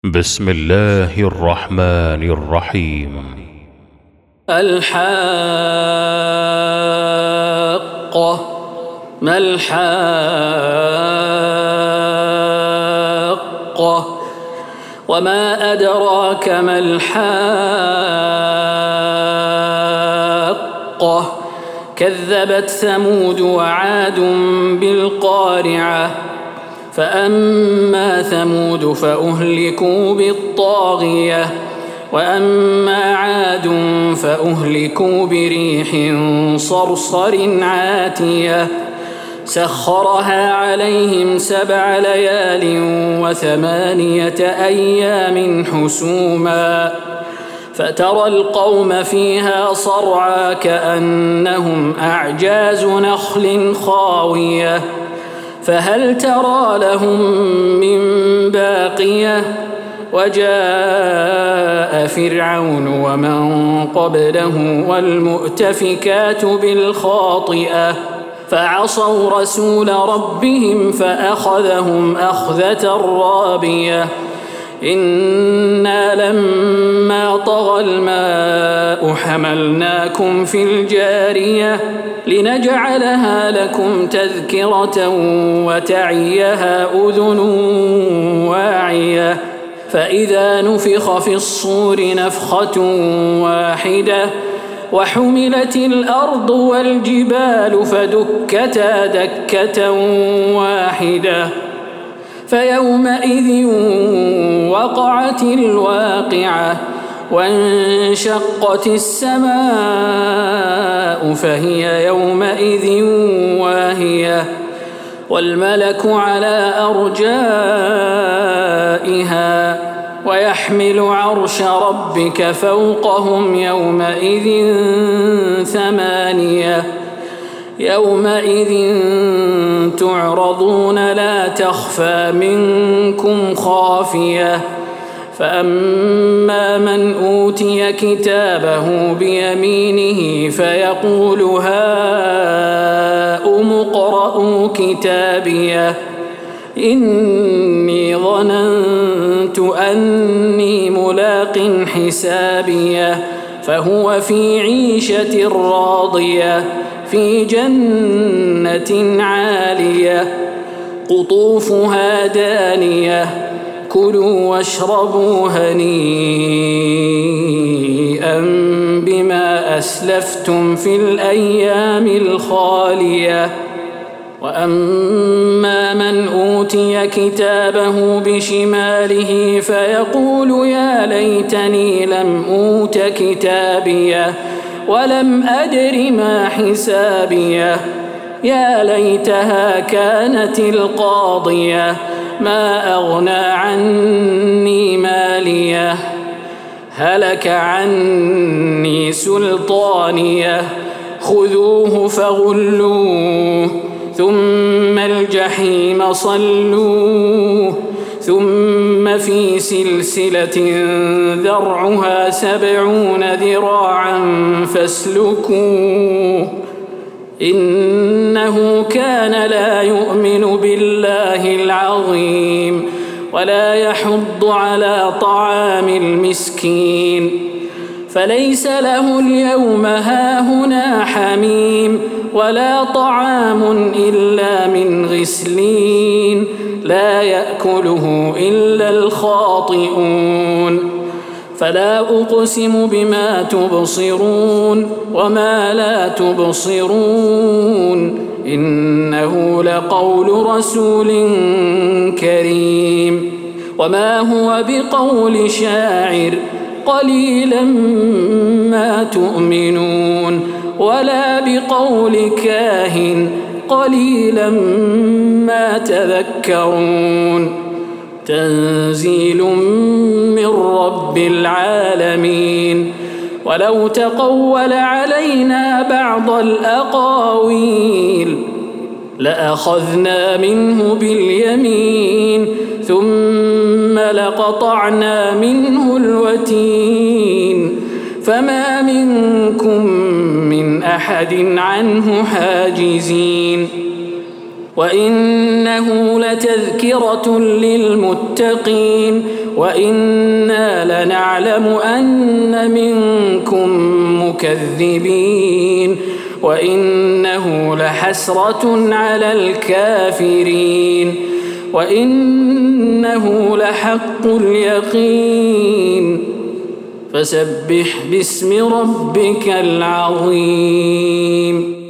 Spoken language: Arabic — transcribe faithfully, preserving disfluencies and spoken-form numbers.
بسم الله الرحمن الرحيم. الحاقة. ما الحاقة؟ وما أدراك ما الحاقة؟ كذبت ثمود وعاد بالقارعة. فأما ثمود فأهلكوا بالطاغية، وأما عاد فأهلكوا بريح صرصر عاتية سخرها عليهم سبع ليال وثمانية أيام حسوما، فترى القوم فيها صرعى كأنهم أعجاز نخل خاوية، فهل ترى لهم من باقية؟ وجاء فرعون ومن قبله والمؤتفكات بالخاطئة فعصوا رسول ربهم فأخذهم أخذة رابية. إنا لما طغى الماء حملناكم في الجارية لنجعلها لكم تذكرة وتعيها أذن واعية. فإذا نفخ في الصور نفخة واحدة وحملت الأرض والجبال فدكتا دكة واحدة فيومئذ وقعت الواقعة وانشقت السماء فهي يومئذ واهية والملك على أرجائها ويحمل عرش ربك فوقهم يومئذ ثمانية يومئذ تعرضون لا تخفى منكم خافية. فأما من أوتي كتابه بيمينه فيقول هاؤم اقرءوا كتابيه إني ظننت أني ملاق حسابيه فهو في عيشة راضية في جنة عالية قطوفها دانية كلوا واشربوا هنيئا بما أسلفتم في الأيام الخالية. وأما من أوتي كتابه بشماله فيقول يا ليتني لم أوت كتابيه ولم أدر ما حسابيه يا ليتها كانت القاضية ما أغنى عني ماليه هلك عني سلطانيه خذوه فغلوه ثم الجحيم صلوه ثم في سلسلة ذرعها سبعون ذراعا فاسلكوه إنه كان لا يؤمن بالله العظيم ولا يحض على طعام المسكين فليس له اليوم هاهنا حميم ولا طعام إلا من غسلين لا يأكله إلا الخاطئون. فلا أقسم بما تبصرون وما لا تبصرون إنه لقول رسول كريم وما هو بقول شاعر قليلا ما تؤمنون ولا بقول كاهن قليلا ما تذكرون. تنزيل من رب العالمين. ولو تقول علينا بعض الأقاويل لأخذنا منه باليمين ثم لقطعنا منه الوتين فما منكم من أحد عنه حاجزين. وإنه لتذكرة للمتقين وإنا لنعلم أن منكم مكذبين وإنه لحسرة على الكافرين وإنه لحق اليقين فسبح باسم ربك العظيم.